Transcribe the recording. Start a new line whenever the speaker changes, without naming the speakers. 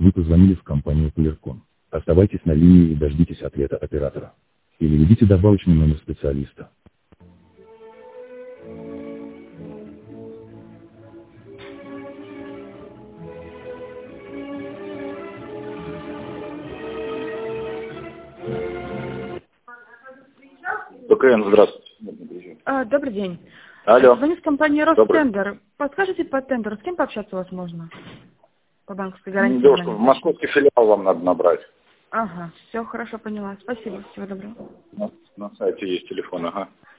Вы позвонили в компанию Clearcom. Оставайтесь на линии и дождитесь ответа оператора. Или введите добавочный номер специалиста.
БКН, здравствуйте.
Добрый день.
Алло.
Звоню с компании
Добрый.
Ростендер. Подскажите по тендеру, с кем пообщаться возможно? По банковской гарантии.
Девушка, в московский филиал вам надо набрать.
Ага, все, хорошо, поняла. Спасибо, всего доброго.
На сайте есть телефон, ага.